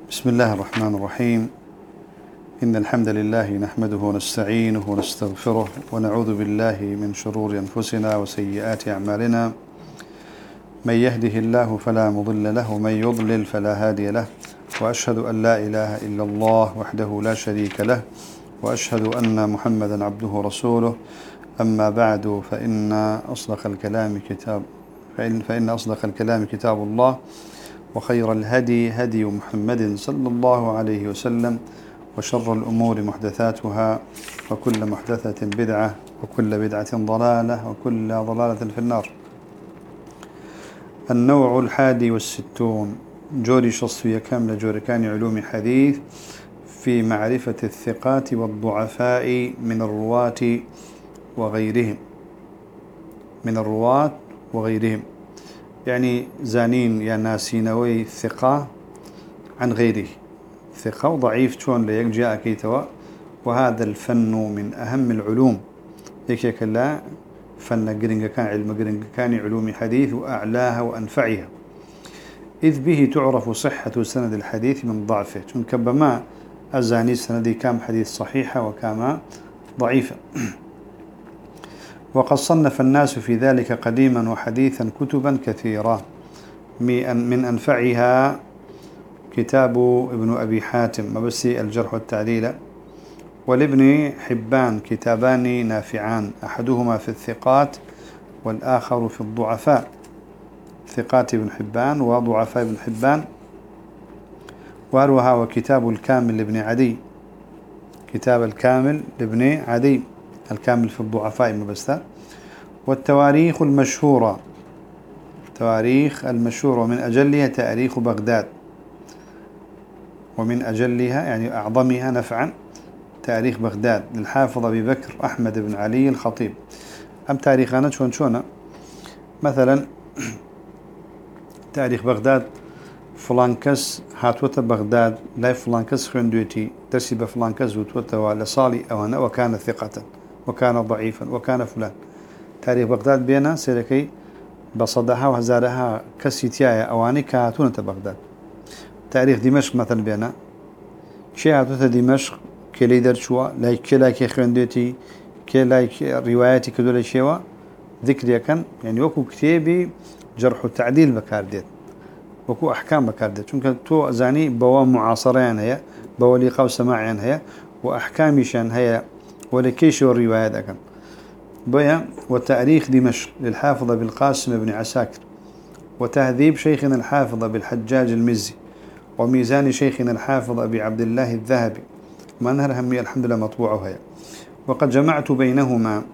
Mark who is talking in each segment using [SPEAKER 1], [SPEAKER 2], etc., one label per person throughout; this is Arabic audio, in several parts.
[SPEAKER 1] بسم الله الرحمن الرحيم. إن الحمد لله نحمده ونستعينه ونستغفره ونعوذ بالله من شرور أنفسنا وسيئات أعمالنا. من يهده الله فلا مضل له ومن يضلل فلا هادي له، وأشهد أن لا إله إلا الله وحده لا شريك له، وأشهد أن محمدا عبده ورسوله. أما بعد فإن أصدق الكلام كتاب الله، وخير الهدي هدي محمد صلى الله عليه وسلم، وشر الأمور محدثاتها، وكل محدثة بدعة، وكل بدعة ضلالة، وكل ضلالة في النار. النوع 61 جوري شصفية كاملة جوركان علوم حديث في معرفة الثقات والضعفاء من الرواة وغيرهم. يعني زانين يا ناسينوي ثقة عن غيره، ثقة وضعيف شون ليك جاء كيتوا. وهذا الفن من أهم العلوم، يكيك لا فن قرنق كان علم قرنق كان علوم حديث وأعلاها وأنفعها، إذ به تعرف صحة سند الحديث من ضعفه. شون كبما الزاني سندي كام حديث صحيحة وكام ضعيفة. وقد صنف الناس في ذلك قديما وحديثا كتبا كثيرة، من أنفعها كتاب ابن أبي حاتم مبسي الجرح والتعديل، ولابن حبان كتابان نافعان، أحدهما في الثقات والآخر في الضعفاء. ثقات ابن حبان وضعفاء ابن حبان. وأروها وكتاب الكامل لابن عدي، كتاب الكامل لابن عدي، الكامل في الضعفاء مبستا. والتواريخ المشهورة، تواريخ المشهورة، ومن أجلها تاريخ بغداد، ومن أجلها يعني أعظمها نفعا تاريخ بغداد للحافظ أبي بكر أحمد بن علي الخطيب. أم تاريخنا شون مثلا تاريخ بغداد، فلان كس هاتوت بغداد لا فلان كس خندوتي درسي بفلان كس وتوتوا لصالي أو أنا، وكان ثقة وكان ضعيفا وكان فلان. تاريخ بغداد بينا سيركي بصدها وهزارها كسيتيايا أواني كهاتونة بغداد. تاريخ دمشق مثلا بينا شيء هاتوت دمشق كلي درشوا لا كلا كي خندوتي كلا رواياتي كدول شيوا ذكر كان يعني وكو كتابي جرح التعديل بكارديت، وكو أحكام بكارديت. چونك تو زاني بوا معاصرين هي، بوا لقاء سماعين هي، وأحكامشان هي، ولكيش والرواية كان بيا. وتاريخ دمشق للحافظ بالقاسم بن عساكر، وتهذيب شيخنا الحافظ بالحجاج المزي، وميزان شيخنا الحافظ أبي عبد الله الذهبي، ما نهر همي الحمد لله مطبوعه هي. وقد جمعت بينهما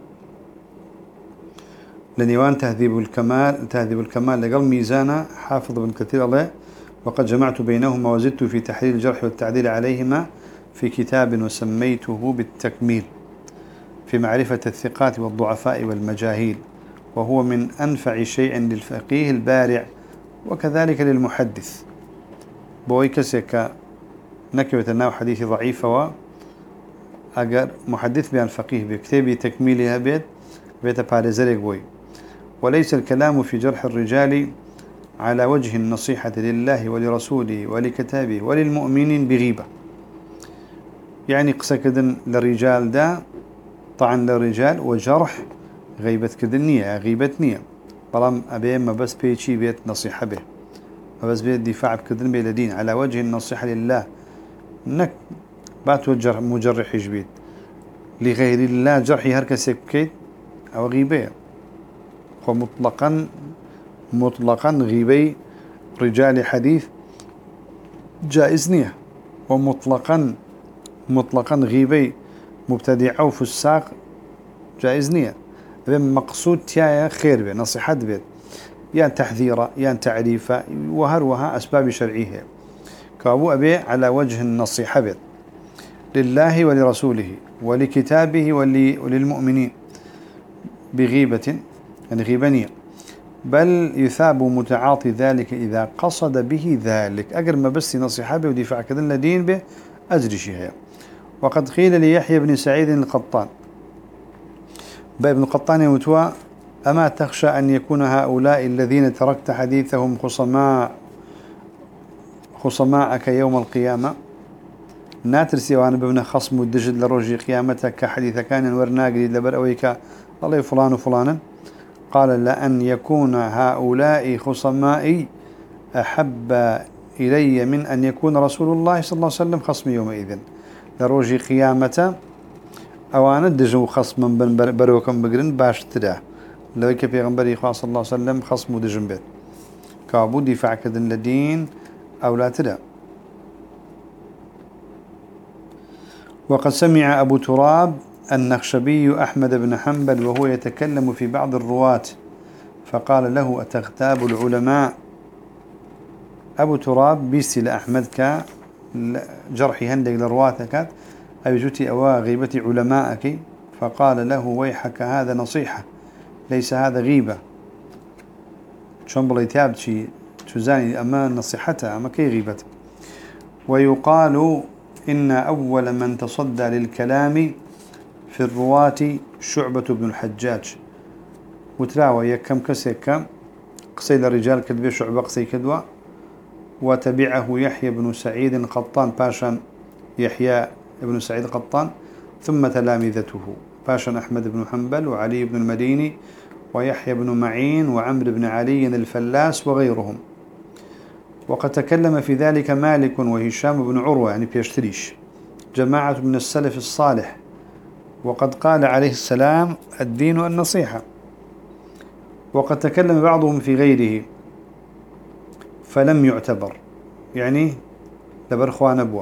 [SPEAKER 1] لنيوان تهذيب الكمال لقل ميزان حافظ بن كثير الله. وقد جمعت بينهما وزدت في تحرير الجرح والتعديل عليهما في كتاب وسميته بالتكميل في معرفة الثقات والضعفاء والمجاهيل، وهو من أنفع شيء للفقيه البارع وكذلك للمحدث. بويكسك نكبة الناو حديث ضعيفة وأجر محدث بأن فقيه بكتابي تكميلها بيت بارزرق بوي. وليس الكلام في جرح الرجال على وجه النصيحة لله ولرسوله ولكتابه وللمؤمنين بغيبة، يعني قصة كدن للرجال دا طعن للرجال وجرح غيبة كدنية غيبتنية، بلام أبي ما بس بيشي بيت نصيحة به، ما بس بيت دفاع بكدن بيلدين على وجه النصيحة لله، نك باتو مجرح جبيت لغير الله جرحي هركس بكيت أو غيبة. مطلقا غيبي رجال حديث جائز نية، ومطلقا غيبي مبتدع أو فساق جائز نية. مقصود تيايا خير به نصيحة بيت، يعني تحذيرا يعني تعريفا وهروها أسباب شرعيه. كابو أبي على وجه النصيحة بيت لله ولرسوله ولكتابه وللمؤمنين بغيبة يعني غيبانية، بل يثاب متعاطي ذلك إذا قصد به ذلك. أقر ما بس نصيحة به ودفاع كذن لدين به أجري شيئا. وقد قيل ليحيى بن سعيد القطان، ابن القطان يمتوى: أما تخشى أن يكون هؤلاء الذين تركت حديثهم خصماءك يوم القيامة ناترسي وانا ببنى خصم الدجد لروجي قيامتك كحديث كان ورناقلي لبرأويك الله فلان وفلانا قال لأن يكون هؤلاء خصمائي أحب إلي من أن يكون رسول الله صلى الله عليه وسلم خصمي يومئذ لروجي قيامة أو أنا دجو خصما بروكم بقرن باش تدا لو كفي غنبري صلى الله عليه وسلم خصم دجن بيت كابو دفاع كدن لدين أو لا تدا. وقد سمع أبو تراب النخشبي أحمد بن حنبل وهو يتكلم في بعض الرواة فقال له أتغتاب العلماء. أبو تراب بيستي لأحمد جرحي هندق لرواتك أبجوتي أوا غيبة علماءك فقال له ويحك هذا نصيحة ليس هذا غيبة شنبل يتابتي تزاني أما نصيحته أما كي غيبته. ويقال إن أول من تصدى للكلام في الرواة شعبة بن الحجاج وتراوى يكم كسيكم قصيد الرجال كدبي شعبة قصي كدوى وتبعه يحيى بن سعيد قطان باشا يحيى بن سعيد قطان ثم تلامذته باشا أحمد بن حنبل وعلي بن المديني ويحيى بن معين وعمر بن علي الفلاس وغيرهم. وقد تكلم في ذلك مالك وهشام بن عروة يعني بيشتريش جماعة من السلف الصالح وقد قال عليه السلام الدين النصيحة. وقد تكلم بعضهم في غيره فلم يعتبر يعني لبرخوان أبوه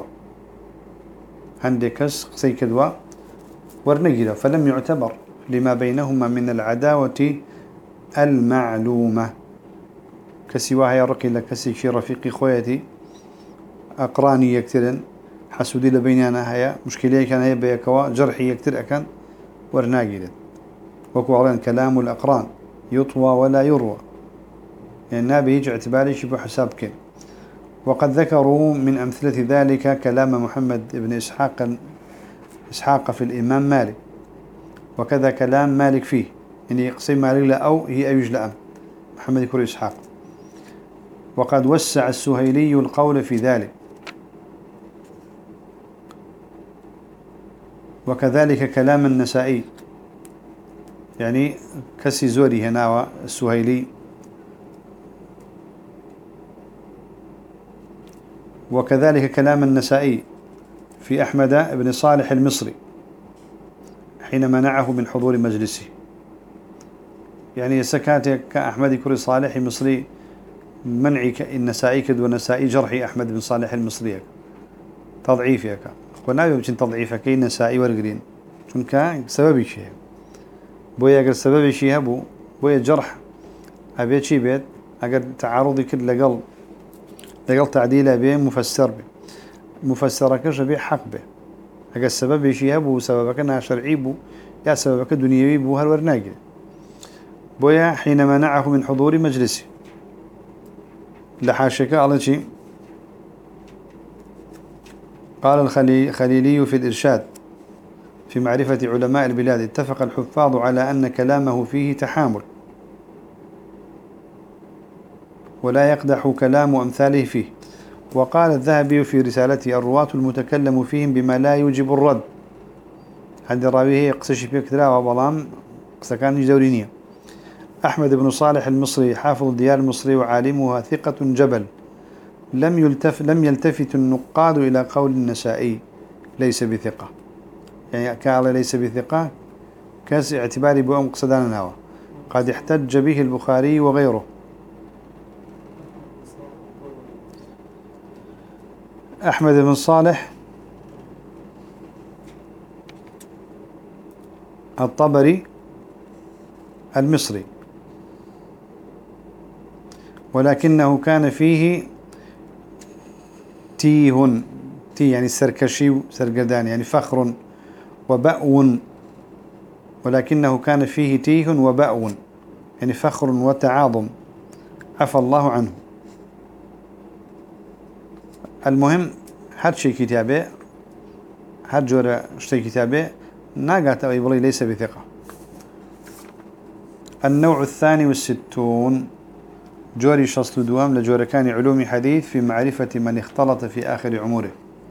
[SPEAKER 1] عندكس قصي كدوا ورنجلة فلم يعتبر لما بينهما من العداوة المعلومة كسواها يرقي لكسي شي رفيقي خويتي أقراني يكترن حسودي لبيننا هيا مشكلة كان هيا بيكوا جرحي يكتر أكن ورناجلة وكوارن كلام الأقران يطوى ولا يروى يعني النبي يجي اعتباري شبه حساب كن. وقد ذكروا من أمثلة ذلك كلام محمد بن إسحاق في الإمام مالك وكذا كلام مالك فيه يعني قسم مالك لا أو هي أيج لأم محمد يكون إسحاق. وقد وسع السهيلي القول في ذلك وكذلك كلام النسائي يعني كسي زوري هنا السهيلي. وكذلك كلام النسائي في أحمد بن صالح المصري حين منعه من حضور مجلسه يعني سكات كأحمد كري صالح مصري منعي النسائي كد ونسائي جرحي أحمد بن صالح المصري تضعيفك قلنا يمكن تضعيفك كي نسائي ورقرين چونك سبب شيء بويا أجر سبب شيء هبو بويا جرح أبيت شيء بيت أجر تعارضي كل لقل تعديله به مفسر به مفسرك به حق به أجر سبب شيء هبو سببك أنها شرعي بو يا سببك دنيوي بو هالورناقل بويا حين منعه من حضور مجلسه لحاشك على شيء. قال الخليلي في الإرشاد في معرفة علماء البلاد اتفق الحفاظ على أن كلامه فيه تحامل ولا يقدح كلام أمثاله فيه. وقال الذهبي في رسالته الرواة المتكلم فيهم بما لا يوجب الرد عند الراوي يقصش في كتلا وبلام قسكان جدورينية. أحمد بن صالح المصري حافظ الديار المصري وعالمها ثقة جبل لم يلتفت النقاد إلى قول النسائي ليس بثقة يعني قال ليس بثقة كاس اعتباري بأم قصدان الهوى قد احتج به البخاري وغيره. أحمد بن صالح الطبري المصري ولكنه كان فيه تي يعني سركشي سرقدان يعني فخر وبأو ولكنه كان فيه تيه وبأو يعني فخر وتعاظم عفى الله عنه. المهم هاد شيء كتابه هاد جورة شيء كتابه ناقات أو يبلي ليس بثقة. النوع 62 جوري شصل دوام لجوركان علوم حديث في معرفة من اختلط في آخر عمره.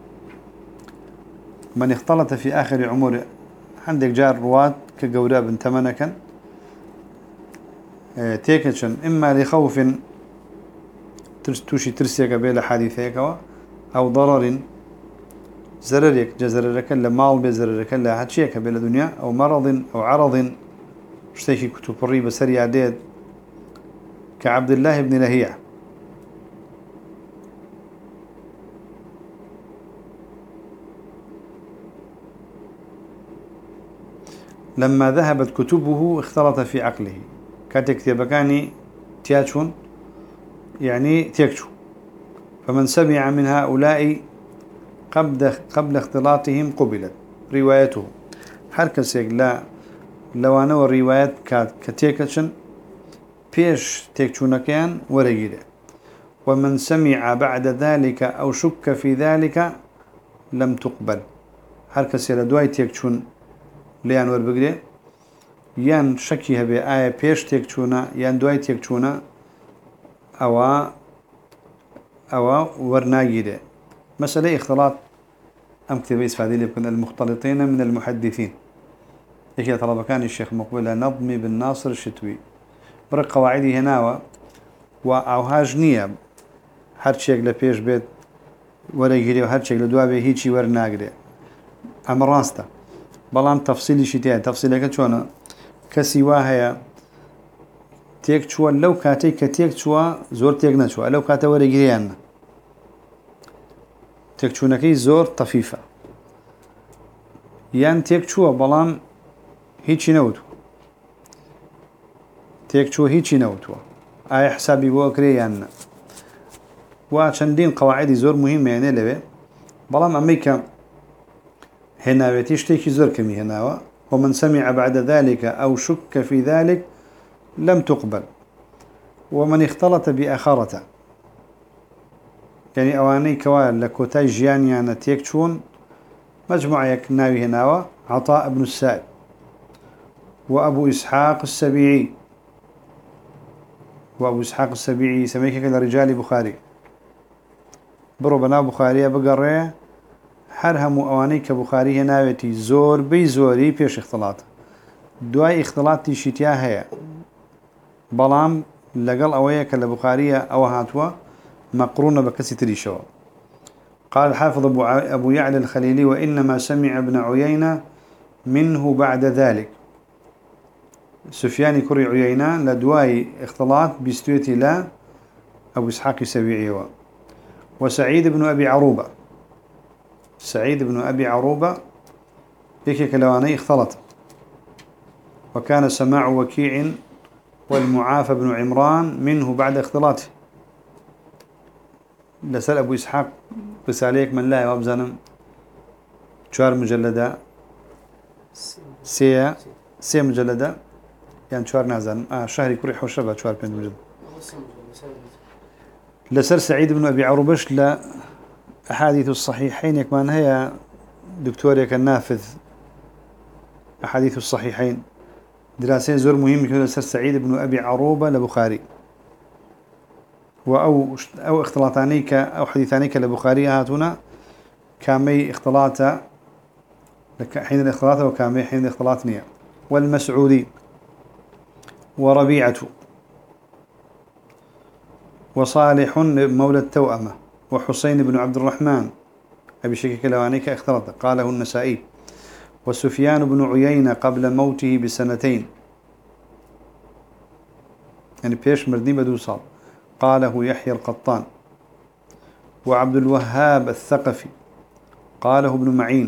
[SPEAKER 1] من اختلط في آخر عمره عندك جار رواد كجودا بن تمنكا تيكتشن إما لخوف توشي ترسيك بين حديثيك أو ضرر زررك جزررك لمال بزررك لا هاتشيك بين الدنيا أو مرض أو عرض اشتكي كتب الريبة سريع ديد كعبد الله بن لهيع لما ذهبت كتبه اختلط في عقله كتكتبكاني تياتشون يعني تيكشو فمن سمع من هؤلاء قبل اختلاطهم قبلت روايته حركسيك لا لو أنا والروايات كتيكشن بيش تيكشونكيان ورقيله ومن سمع بعد ذلك أو شك في ذلك لم تقبل حركسي لدواي تيكشون ليان وربقله يان شكيها بآية بيش تيكشونا يان دواي تيكشونا أو ورناقيله مسألة اختلاط أمكتب إسفادي لبكن المختلطين من المحدثين إيكي طلب كان الشيخ مقبل نظمي بن ناصر الشتوي برق قواعدي هنا وأوهاج نية هرشيك لبيش بيت ورقيله وهرشيك لدوابه هيتشي ورناقيله أمر راسته بلان تفصيلي شتيان تفصيلك شونا كسيواها تيك شو لو كاتي كتيك شو زور تيك نشوا لو كاتا ورقيان تيك شو نكي زور طفيفة يان تيك شو بلان هيتشي نوتو تيك شو هيتشي نوتو اي حسابي بوكري يان وعشان قواعد زور مهمة يعني لبه بلان امريكا هنا بتشتكي زور كمي هنا ومن سمع بعد ذلك أو شك في ذلك لم تقبل ومن اختلط بأخرته يعني أواني كوال لكوتاي جيانيا نتيكشون مجموعة يكناوي هنا عطاء بن السائب وأبو إسحاق السبيعي وأبو إسحاق السبيعي سميك كالرجال بخاري برو بنا بخاري بقرية حرهم أواني كبخاري هناويتي زور بي زوري بيش اختلاط دواي اختلاط تيشيتيا هيا بلام لقل أويا كالبخارية أو هاتوا مقرونة بكسي تريشوا قال الحافظ أبو يعلى الخليلي وإنما سمع ابن عيينة منه بعد ذلك سفيان كري عيينة لدواي اختلاط بستويتي لا أبو إسحاق السبيعي وسعيد بن أبي عروبة سعيد بن أبي عروبة بك كلواني اختلط وكان سماع وكيع والمعافى بن عمران منه بعد اختلاطه لسأل أبو إسحاق رساليك من لا وابزانم شوار مجلدة سي مجلدة يعني شوار نازن شهري كريح وشربة شوار بين مجلد لسر سعيد بن أبي عروبش لا أحاديث الصحيحين يكمان هي دكتوريك النافذ أحاديث الصحيحين دراسين زور مهم يكون لسر سعيد بن أبي عروبة لبخاري أو اختلاطانيك أو حديثانيك لبخاري هاتونا كامي اختلاطا حين الاختلاط وكامي حين الاختلاط نية والمسعودي وربيعة وصالح مولى التوأمة وحسين بن عبد الرحمن أبي شكك لوانيك اختلط قاله النسائي وسفيان بن عيينة قبل موته بسنتين يعني بيش مردني بدو صال قاله يحيى القطان وعبد الوهاب الثقفي قاله ابن معين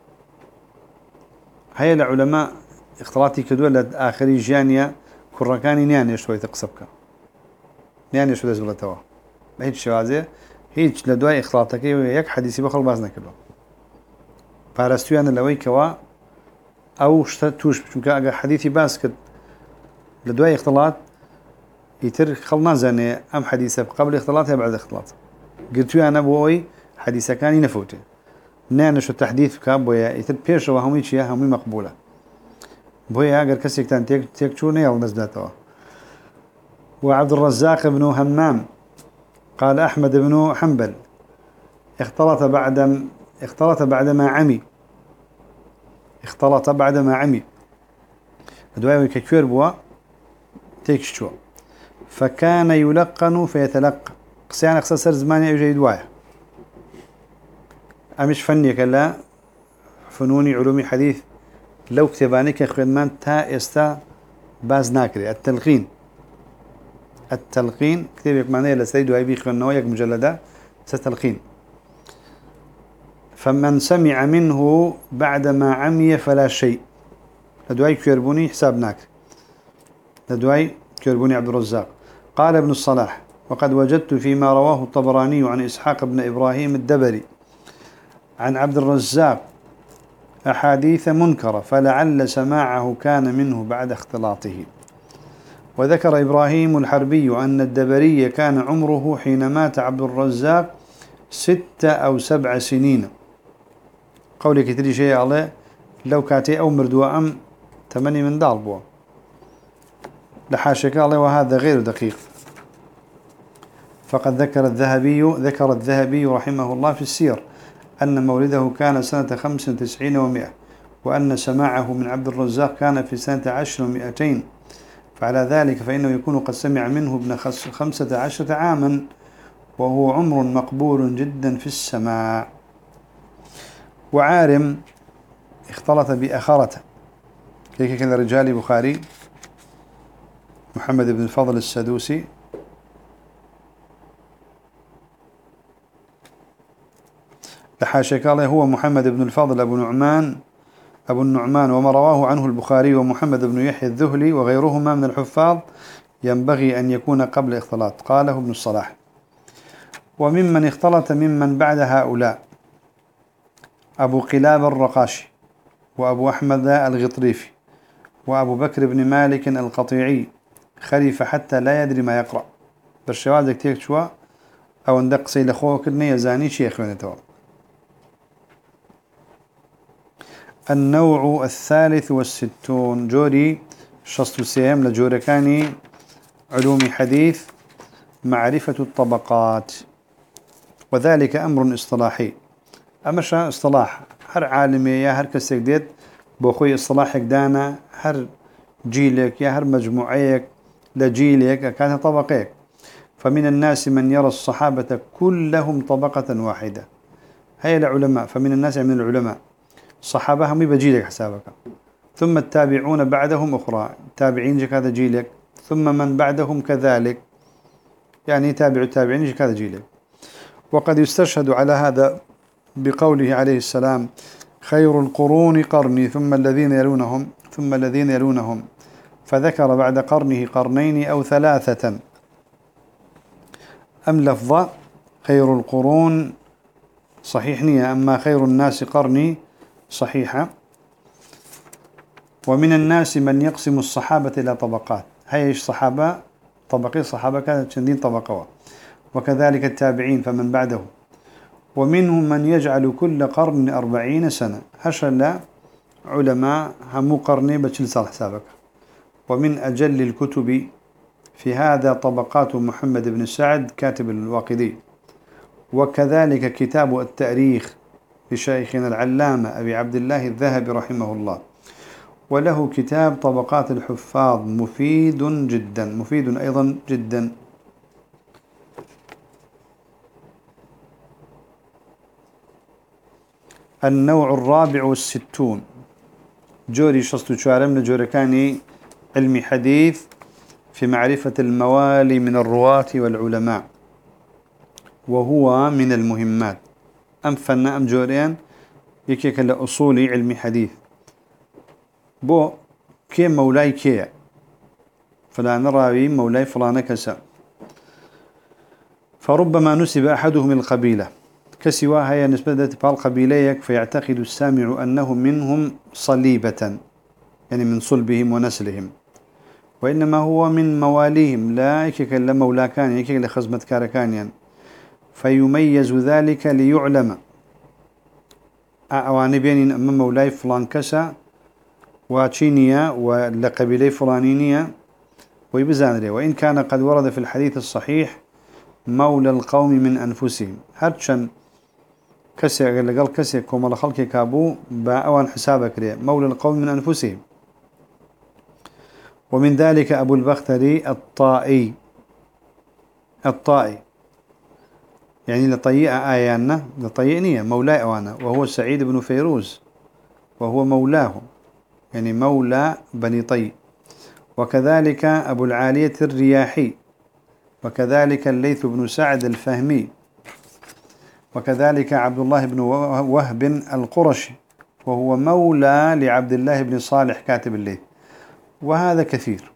[SPEAKER 1] هيا العلماء اختلاطي كدولة آخري جانية كركاني نياني شوي تقصبك نياني شوي تزبلتوا بهيج شوازي هيج لدواي اختلاطك يك حديثي بخل بازنا كله فارستويان لوي كوا او توش بچونك اگر حديثي باس كد لدواي اختلاط يتر خلنا زاني ام حديثه قبل اختلاطها بعد اختلاط قلت انا بوي حديثه كان ينفوته نانا شو تحديث كابويا يتر بيش وهمي شيء همي مقبوله بويا اگر كسي كان تيك شو نيل نزداتوا وعبد الرزاق بن همام قال أحمد بن حنبل اختلط بعدما عمي. اختلط بعدما عمي دواء كثير بوا تكشوا فكان يلقن فيتلقى قصيان أقصى زماني يجي دواء أمش فني كلا فنوني علومي حديث لو كتبانك خدمان تا استا باز ناكري التلقين كتابك معناه لسيد وأبي خنويك مجلدة ستلقين. فمن سمع منه بعدما عمي فلا شيء لدواي كيربوني حسابناك لدواي كيربوني عبد الرزاق. قال ابن الصلاح وقد وجدت فيما رواه الطبراني عن إسحاق بن إبراهيم الدبري عن عبد الرزاق أحاديث منكرة فلعل سماعه كان منه بعد اختلاطه. وذكر إبراهيم الحربي أن الدبري كان عمره حين مات عبد الرزاق 6 أو 7 سنين. قولي كتير شيء الله لو كاتي أو مردوا أم 8 من دالبوا لحاشك الله وهذا غير دقيق. فقد ذكر الذهبي رحمه الله في السير أن مولده كان سنة 95 و100 وأن سماعه من عبد الرزاق كان في سنة 10 و200. فعلى ذلك فإنه يكون قد سمع منه ابن 15 عاما وهو عمر مقبول جدا في السماع. وعارم اختلط بأخرته كيف كان رجال بخاري محمد بن الفضل السدوسي لحاشك الله هو محمد بن الفضل أبو النعمان وما رواه عنه البخاري ومحمد بن يحيى الذهلي وغيرهما من الحفاظ ينبغي أن يكون قبل اختلاط. قاله ابن الصلاح. وممن اختلط ممن بعد هؤلاء أبو قلاب الرقاشي وأبو أحمد الغطريفي وأبو بكر بن مالك القطيعي خليفة حتى لا يدري ما يقرأ برشوازك تيكشوا أو اندق سيلخوه كدني يزاني شيخ ونتوى. النوع 63 جوري شصت سيام لجوركاني علوم حديث معرفة الطبقات. وذلك أمر اصطلاحي أمشى اصطلاح هر عالمي يا هر كسجدت بأخوي اصطلاحك دانا هر جيلك يا هر مجموعيك لجيلك كانت طبقيك. فمن الناس من يرى الصحابة كلهم طبقة واحدة هي العلماء. فمن الناس من العلماء صحابة هم بجيلك حسابك ثم التابعون بعدهم أخرى تابعين هذا جيلك ثم من بعدهم كذلك يعني تابع التابعين هذا جيلك. وقد يستشهد على هذا بقوله عليه السلام خير القرون قرني ثم الذين يلونهم ثم الذين يلونهم فذكر بعد قرنه قرنين أو 3 أم لفظة خير القرون صحيح نية أما خير الناس قرني صحيحة. ومن الناس من يقسم الصحابة إلى طبقات هاي صحابة طبقي صحابة كانت شندين طبقة وكذلك التابعين فمن بعده. ومنهم من يجعل كل قرن 40 سنة هشل علماء هم قرني بتشل صالح سابق. ومن أجل الكتب في هذا طبقات محمد بن سعد كاتب الواقدي وكذلك كتاب التاريخ لشيخنا العلامة أبي عبد الله الذهبي رحمه الله. وله كتاب طبقات الحفاظ مفيد جدا مفيد أيضا جدا. النوع 64 جوري شصت شوارم لجوركاني علم حديث في معرفة الموالي من الرواة والعلماء وهو من المهمات. أم فنا أم جوريان يكيك لأصولي علم حديث بو كي مولاي كي فلان راوي مولاي فلان كسا فربما نسب أحدهم القبيلة كسواها هي نسبة بالقبيليك فيعتقد السامع أنه منهم صليبة يعني من صلبهم ونسلهم وإنما هو من مواليهم لا يكيك لمولا كان يكيك لخزمة كاركان يعني فيميز ذلك ليعلم أواني بين أما مولاي فلان كسا واتشينيا ولقبيلي فلانينيا ويبزان وإن كان قد ورد في الحديث الصحيح مولى القوم من أنفسهم هرشن كسي قال كسي كوم خلق كابو بأوان حسابك ليه مولى القوم من أنفسهم. ومن ذلك أبو البختري الطائي يعني لطيئة آيانا لطيئنية مولاي أوانا وهو سعيد بن فيروز وهو مولاه يعني مولى بني طي. وكذلك أبو العالية الرياحي وكذلك الليث بن سعد الفهمي وكذلك عبد الله بن وهب القرشي وهو مولى لعبد الله بن صالح كاتب الليث وهذا كثير.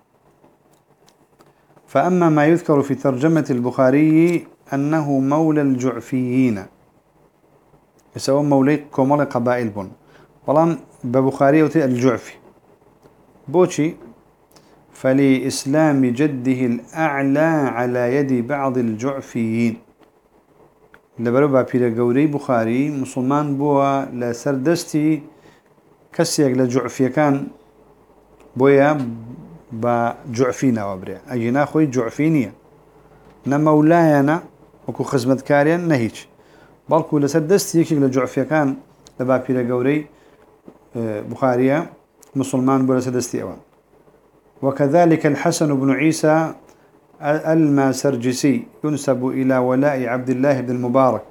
[SPEAKER 1] فأما ما يذكر في ترجمة البخاري أنه مولى الجعفيين يسوون مولي كمال قبائل بن والله ببخاري الجعفي بوشي فلإسلام جده الأعلى على يد بعض الجعفيين لبربا بير قوري بخاري مسلمان بوا لسردستي كسيق لجعفي كان بويا بجعفينا وابريا أجينا خوي جعفينية نمولاينا وكو خزمت كاريا نهيج بالكو لسردستي يكيق لجعفي كان لبا بير قوري بخاريا مسلمان بوا لسردستي أوان. وكذلك الحسن بن عيسى الماسرجسي ينسب إلى ولاء عبد الله بن المبارك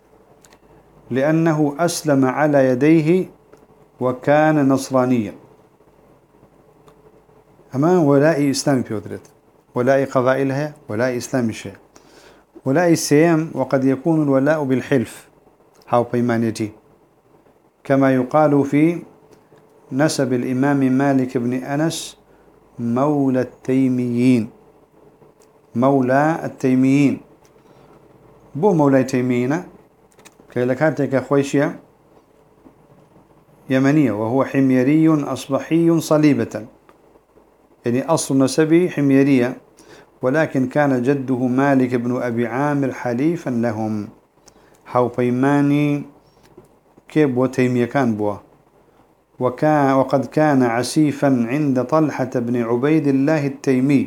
[SPEAKER 1] لأنه أسلم على يديه وكان نصرانيا. أما ولاء إسلامي بيودرت ولاء قبائلها ولاء إسلامي شيء ولاء السيام وقد يكون الولاء بالحلف هاو بيمانيتي كما يقال في نسب الإمام مالك بن أنس مولى التيميين مولى التيميين بو مولى التيميين كي لكاتك خويشيا يمنية وهو حميري أصبحي صليبة يعني أصل نسبي حميرية ولكن كان جده مالك بن أبي عامر حليفا لهم حو بيماني كيب وتيمية كان بوا وقد كان عسيفا عند طلحة بن عبيد الله التيمي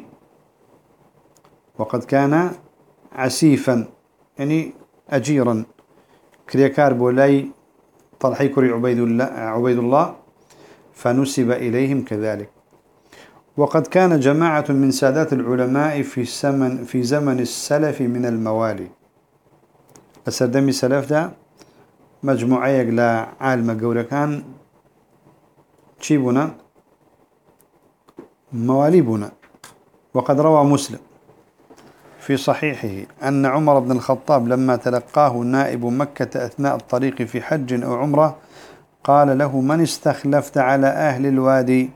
[SPEAKER 1] وقد كان عسيفا يعني أجيرا كريكار بولاي طلحي كري عبيد الله فنسب إليهم كذلك. وقد كان جماعة من سادات العلماء في زمن السلف من الموالي السردمي السلف ده مجموعة يقلا عالم قولكان تشيبنا مواليبنا. وقد روى مسلم في صحيحه أن عمر بن الخطاب لما تلقاه نائب مكة أثناء الطريق في حج أو عمرة قال له من استخلفت على أهل الوادي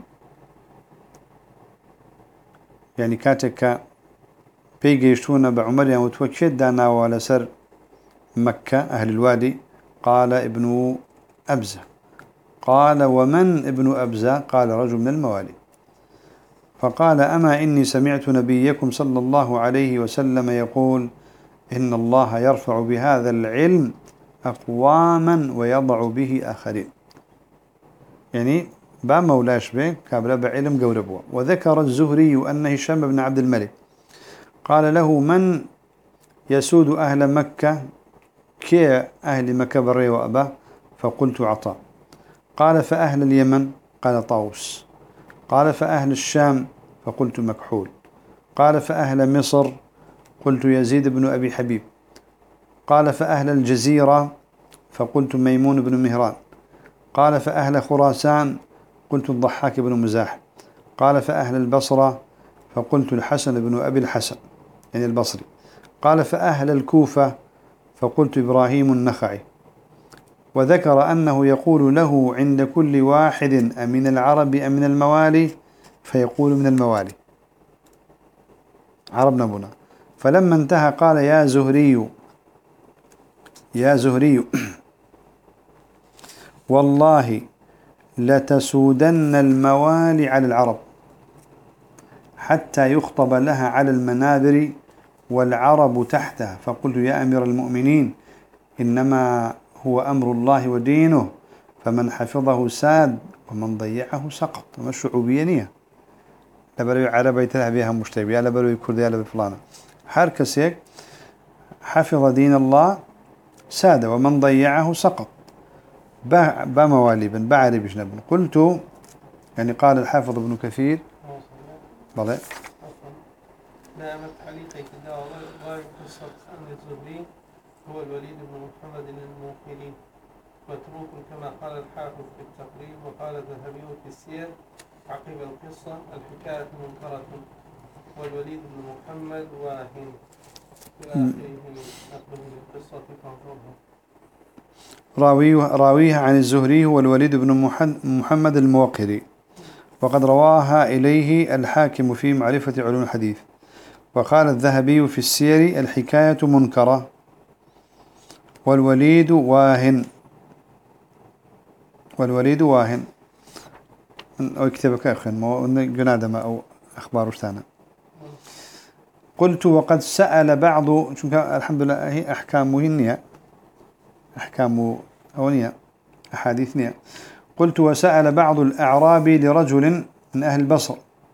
[SPEAKER 1] يعني كاتك بيجيشتون بعمر وتوكيد دانا ولا سر مكة أهل الوادي قال ابن أبزة قال ومن ابن أبزة قال رجل من الموالي فقال أما إني سمعت نبيكم صلى الله عليه وسلم يقول إن الله يرفع بهذا العلم أقواما ويضع به آخرين يعني با مولاش به كابلا بعلم قوربوا. وذكر الزهري أن هشام بن عبد الملك قال له من يسود أهل مكة كي أهل مكة بري وأبا فقلت عطاء قال فأهل اليمن قال طاووس قال فأهل الشام فقلت مكحول قال فأهل مصر قلت يزيد بن أبي حبيب قال فأهل الجزيرة فقلت ميمون بن مهران قال فأهل خراسان قلت الضحاك بن مزاح قال فأهل البصرة فقلت الحسن بن أبي الحسن يعني البصري قال فأهل الكوفة فقلت إبراهيم النخعي. وذكر أنه يقول له عند كل واحد أمن العرب أم من الموالي فيقول من الموالي عربنا بنا. فلما انتهى قال يا زهري والله لتسودن الموالي على العرب حتى يخطب لها على المنابر والعرب تحتها فقلت يا أمير المؤمنين إنما هو أمر الله ودينه فمن حفظه ساد ومن ضيعه سقط. وما الشعوبية نية لبروي عربي تلها بها مشتبه يا لبروي كردي يا لبروي فلانة هر كسيك حفظ دين الله ساد ومن ضيعه سقط بمواليبا بعرب جنبا قلت يعني قال الحافظ ابن كثير بلى
[SPEAKER 2] نعم التعليق كذا والله قصة عن الزهري هو الوليد بن محمد الموقري متروك كما قال الحافظ في التقريب وقال الذهبي في السير عقب القصة الحكاية منكرة والوليد بن محمد واهن إلى آخره نقله للقصة فانظرها
[SPEAKER 1] راويها عن الزهري هو الوليد بن محمد الموقري وقد رواها إليه الحاكم في معرفة علوم الحديث وقال الذهبي في السير الحكاية منكرة والوليد واهن أو كتابك أخي جنادما أو أخبار وشتانا قلت وقد سأل بعض الحمد لله هي أحكام مهنية أحكام أونية أحاديثنية قلت وسأل بعض الأعراب لرجل من أهل البصر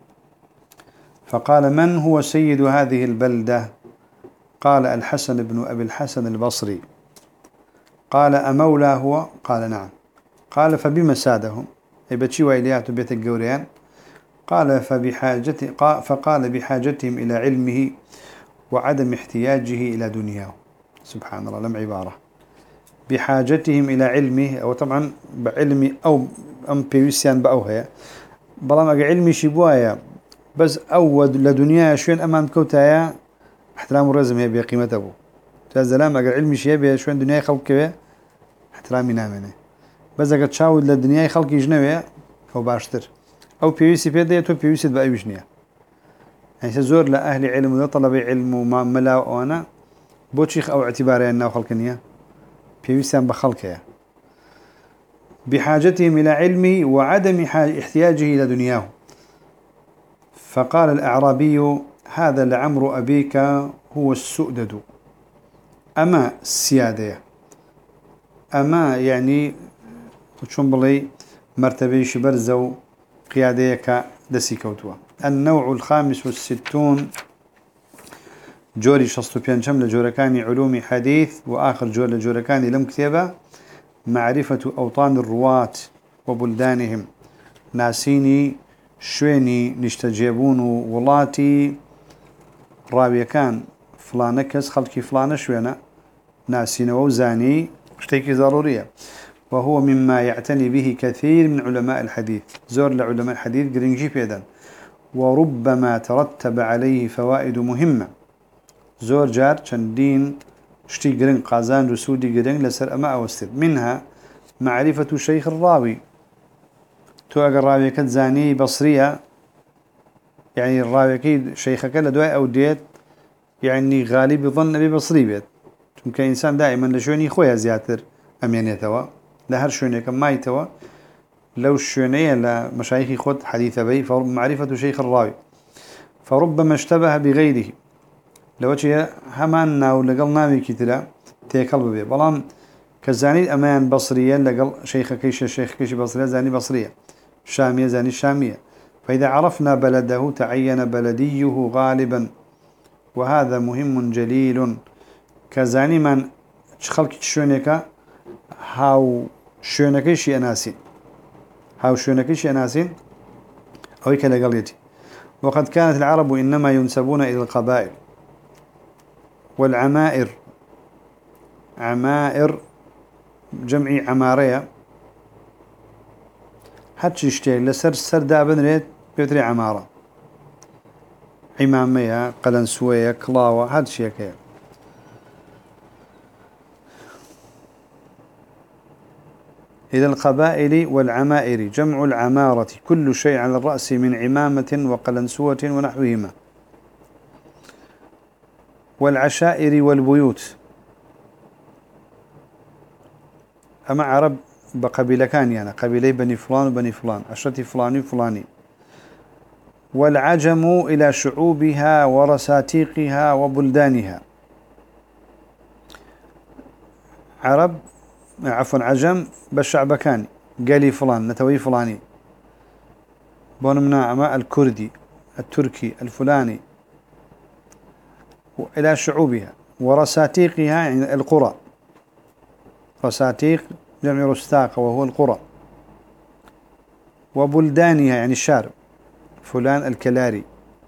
[SPEAKER 1] فقال من هو سيد هذه البلدة قال الحسن بن أبي الحسن البصري قال أمولى هو قال نعم قال فبما سادهم أي بتشي وإليات بيت الجوريان قال فقال بحاجتهم إلى علمه وعدم احتياجه إلى دنياه سبحان الله لم عبارة بحاجتهم إلى علمه أو طبعا بعلمي أو أم بيوسيان بأوها بلام أجا علمي شبوايا بس أود لدنيا شوين أمام كوتايا احترام الرزم هي بقيمته أبو تازلام أجا علمي شيء شوين دنيا خلق كبير احترامي نامنه بس أجا تشاود للدنيا خلق يجنوية هو باشتر أو بيوسي بيدي تو بيوسي بأي وجنية يعني سزور لأهل علم ولا طلب علم وما ملا وأنا بوتشيخ أو اعتباري أنه خلقنيه بيوسيان بخلقه بحاجتهم إلى علمه وعدم احتياجه إلى دنياه فقال الأعرابي هذا لعمر أبيك هو السؤدد أما السيادة أما يعني شون بلي مرتبة شبرزو قياديك دسي كوتوا النوع الخامس والستون جوري شصتو بيانشم لجوركاني علوم حديث وآخر جور لجوركاني لم كتابة معرفة أوطان الرواة وبلدانهم ناسيني شويني نشتجيبون ولاتي راوية كان فلانكس خلقي فلانة شوينة ناسين ووزاني اشتيكي ضرورية وهو مما يعتني به كثير من علماء الحديث زور لعلماء الحديث قرنجي بيدا وربما ترتب عليه فوائد مهمة زور جار چندين شتي قرن قازان رسودي قرن لسر أما أوستد منها معرفة شيخ الراوي تو أقر راوي كتزاني بصرية يعني الراوي كي شيخك لدواء أو ديت يعني غالب يظن أبي بصري بيت ممكن إنسان دائما لشوني خويا زياتر أمينيتوا لهر شوني كمايتوا لو شوني لمشايخي خود حديث بي فمعرفة شيخ الراوي فربما اشتبه بغيره لو شيء هماننا ولقل نامي كتلا تيكل ببي بلان كزاني أمان بصريا لقل شيخ كيش بصريا زاني بصريا شامية زاني شامية فإذا عرفنا بلده تعين بلديه غالبا وهذا مهم جليل كزاني من خلق شونك هاو شونكيش أناسين هاو شونكيش أناسين هويك لقليتي وقد كانت العرب إنما ينسبون إلى القبائل والعمائر عمائر جمعي عمارية حتى يشتغل لسر دابن ريت بيتري عمارة عمامية قلنسوية كلاوة هاد شيء كيف إلى القبائل والعمائر جمع العمارة كل شيء على الرأس من عمامة وقلنسوة ونحوهما والعشائر والبيوت أما عرب بقبيلة كان يعني قبيلة بني فلان وبني فلان عشرة فلان وفلاني والعجم إلى شعوبها ورساتيقها وبلدانها عرب عفوا عجم بالشعب كان قالي فلان نتوي فلاني بونمنا أما الكردي التركي الفلاني إلى شعوبها ورساتيقها يعني القرى. رساتيق جمع رستاق وهو القرى. وبلدانها يعني الشارع، فلان الكلاري،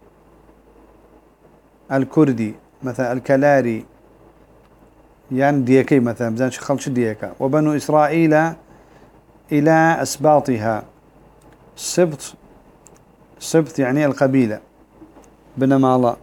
[SPEAKER 1] الكردي مثلا الكلاري يعني ديكي مثلا بزانش خلش ديكا. وبنو إسرائيل إلى أسباطها. سبط يعني القبيلة بنمالا.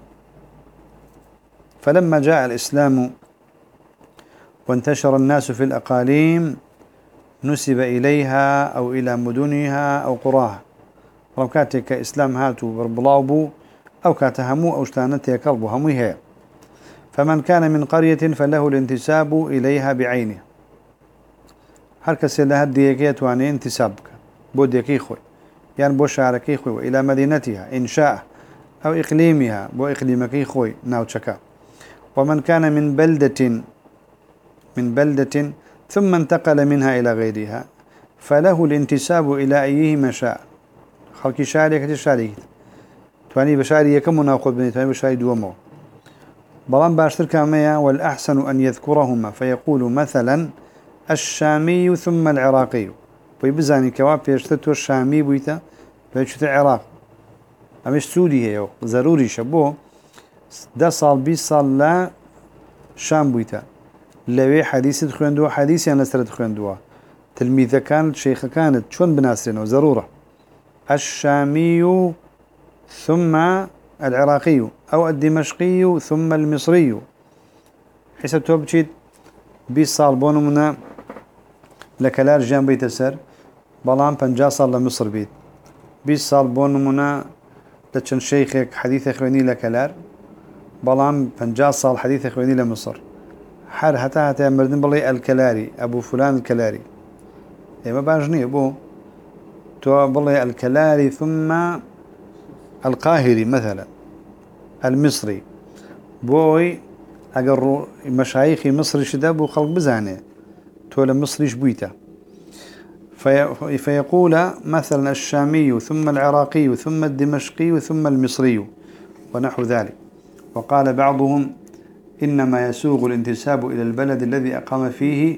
[SPEAKER 1] فلما جاء الإسلام وانتشر الناس في الأقاليم نسب إليها أو إلى مدنها أو قراها. ركاتك إسلام هاتو بربلاوبو أو كاتهمو أو اشتانتها كلبو هميها. فمن كان من قرية فله الانتساب إليها بعينه. هركس لها الديكيت وعني انتسابك بو ديكي خوي يعني بو شعركي خوي وإلى مدينتها إن شاء أو إقليمها بو إقليمكي خوي ناوتشكا. ومن كان من بلدة ثم انتقل منها إلى غيرها فله الانتساب إلى أيهما شاء. خلقي شاركة شاركة تواني بشاري يكم وناخذ بني تواني بشاري دومه. بلان باشتر كامية. والأحسن أن يذكرهما فيقول مثلا الشامي ثم العراقي. ويبزاني كواب يشتتو الشامي بويتا فيشتت العراق. أمش سوري هيو ضروري شبوه 10 صال 20 صال لا شام بويتا لوي حديث تخوندوا حديث يعني نسرة تخوندوا تلميذة كانت شيخة كانت شون بناسرين ضرورة. الشامي ثم العراقي أو الدمشقي ثم المصري. حسب توبتشيت 20 صال بونو منا لكلار جان بيت السر بلان 50 صال لمصر بيت 20 صال بونو منا لتشن شيخك حديث اخواني لكلار بلان 50 صال حديث اخواني لمصر. حر هتا مردن بلي الكلاري أبو فلان الكلاري ما باجني أبو تو بلي الكلاري ثم القاهري مثلا المصري بوي أجر مشايخي مصري شداب وخلق بزانه تولى مصري شبيته. فيقول مثلا الشامي ثم العراقي ثم الدمشقي ثم المصري ونحو ذلك. وقال بعضهم إنما يسوغ الانتساب إلى البلد الذي أقام فيه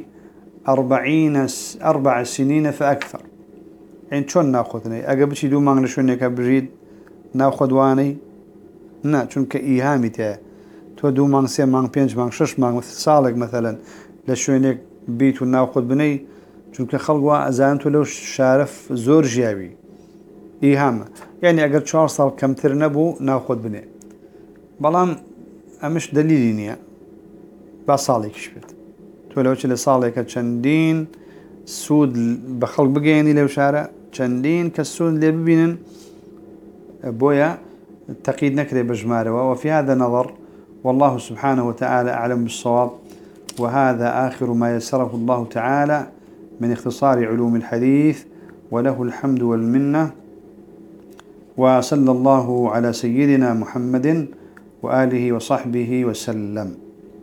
[SPEAKER 1] 4 سنين فأكثر. يعني شون ناخذني أقبل دو مانغ شونك بريد ناخذ واني نا چونك إيهامي تاع تو دو مانغ 3 مانغ 5 مانغ 6 مانغ صالك مثلا لشونك بيت وناخذ بني چونك خلقوا أزانتو لو شارف زور جياوي إيهام يعني أقل 4 صال كم ترنبو ناخذ بني بلان أمش دليلي نيا بصالك شبت تولو چلي صالك چندين سود بخلق بقيني لو شارع چندين كالسود اللي ببينن بويا التقييد نكري بجماره. وفي هذا نظر والله سبحانه وتعالى أعلم بالصواب. وهذا آخر ما يسره الله تعالى من اختصار علوم الحديث وله الحمد والمنة. وصلى الله على سيدنا محمد وآله وصحبه وسلم.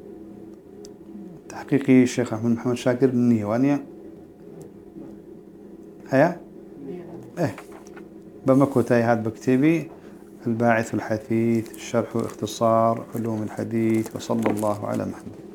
[SPEAKER 1] تحقيقي الشيخ أحمد محمد شاكر النيوانية هيا بمكوتاي هاد بكتبي الباعث الحثيث شرح اختصار علوم الحديث. وصلى الله على محمد.